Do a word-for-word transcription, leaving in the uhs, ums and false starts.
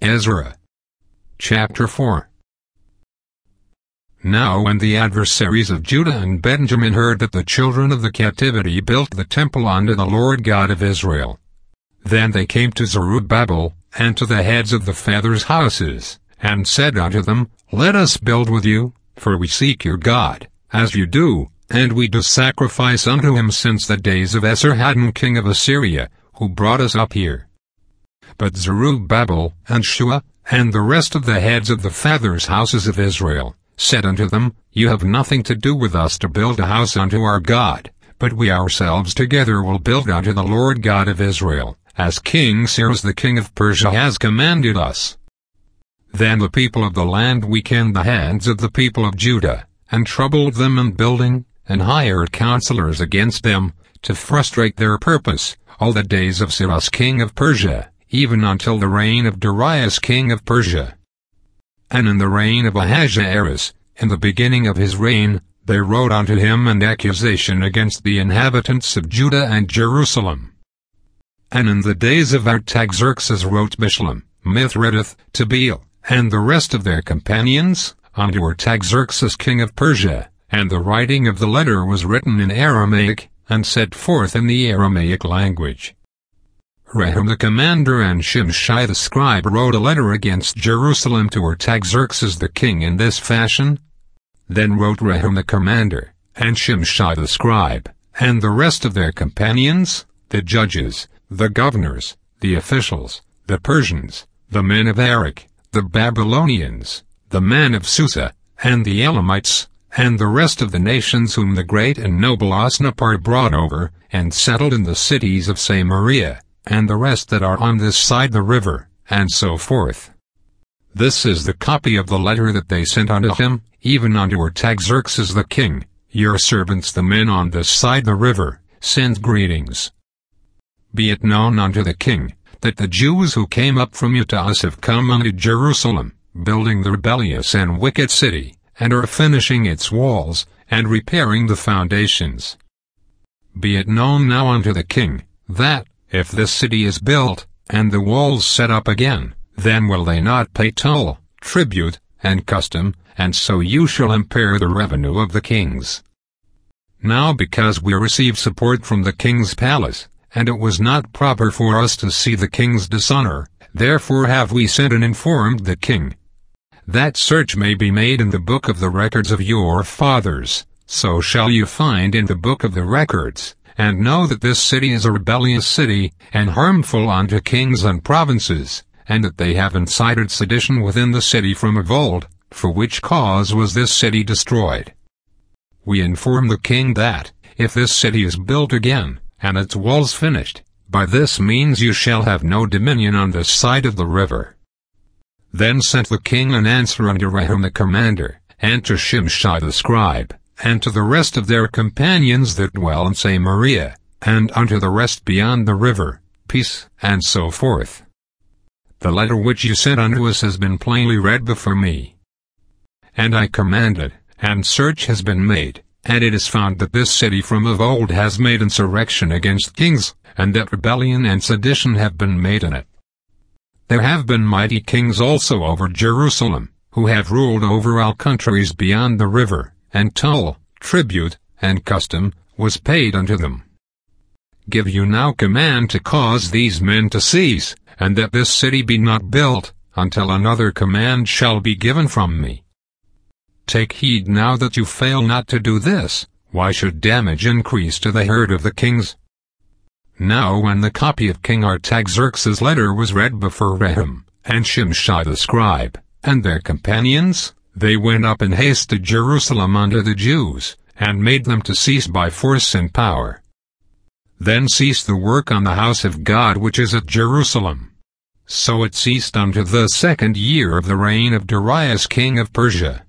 Ezra. Chapter four. Now when the adversaries of Judah and Benjamin heard that the children of the captivity built the temple unto the Lord God of Israel, then they came to Zerubbabel, and to the heads of the fathers' houses, and said unto them, Let us build with you, for we seek your God, as you do, and we do sacrifice unto him since the days of Esarhaddon king of Assyria, who brought us up here. But Zerubbabel, and Shua, and the rest of the heads of the fathers' houses of Israel, said unto them, You have nothing to do with us to build a house unto our God, but we ourselves together will build unto the Lord God of Israel, as King Cyrus the king of Persia has commanded us. Then the people of the land weakened the hands of the people of Judah, and troubled them in building, and hired counselors against them, to frustrate their purpose, all the days of Cyrus king of Persia, even until the reign of Darius king of Persia. And in the reign of Ahasuerus, in the beginning of his reign, they wrote unto him an accusation against the inhabitants of Judah and Jerusalem. And in the days of Artaxerxes wrote Bishlam, Mithredath, Tabeel, and the rest of their companions, unto Artaxerxes king of Persia, and the writing of the letter was written in Aramaic, and set forth in the Aramaic language. Rehum the commander and Shimshai the scribe wrote a letter against Jerusalem to Artaxerxes the king in this fashion. Then wrote Rehum the commander, and Shimshai the scribe, and the rest of their companions, the judges, the governors, the officials, the Persians, the men of Arak, the Babylonians, the men of Susa, and the Elamites, and the rest of the nations whom the great and noble Osnappar brought over, and settled in the cities of Samaria, and the rest that are on this side the river, and so forth. This is the copy of the letter that they sent unto him, even unto Artaxerxes the king. Your servants the men on this side the river, send greetings. Be it known unto the king, that the Jews who came up from you to us have come unto Jerusalem, building the rebellious and wicked city, and are finishing its walls, and repairing the foundations. Be it known now unto the king, that, if this city is built, and the walls set up again, then will they not pay toll, tribute, and custom, and so you shall impair the revenue of the kings. Now because we receive support from the king's palace, and it was not proper for us to see the king's dishonor, therefore have we sent and informed the king, that search may be made in the book of the records of your fathers, so shall you find in the book of the records, and know that this city is a rebellious city, and harmful unto kings and provinces, and that they have incited sedition within the city from of old, for which cause was this city destroyed. We inform the king that, if this city is built again, and its walls finished, by this means you shall have no dominion on this side of the river. Then sent the king an answer unto Rehum the commander, and to Shimshai the scribe, and to the rest of their companions that dwell in Samaria, and unto the rest beyond the river, peace, and so forth. The letter which you sent unto us has been plainly read before me. And I commanded, and search has been made, and it is found that this city from of old has made insurrection against kings, and that rebellion and sedition have been made in it. There have been mighty kings also over Jerusalem, who have ruled over all countries beyond the river, and toll, tribute, and custom, was paid unto them. Give you now command to cause these men to cease, and that this city be not built, until another command shall be given from me. Take heed now that you fail not to do this, why should damage increase to the herd of the kings? Now when the copy of King Artaxerxes' letter was read before Rehum, and Shimshai the scribe, and their companions, they went up in haste to Jerusalem unto the Jews, and made them to cease by force and power. Then ceased the work on the house of God which is at Jerusalem. So it ceased unto the second year of the reign of Darius king of Persia.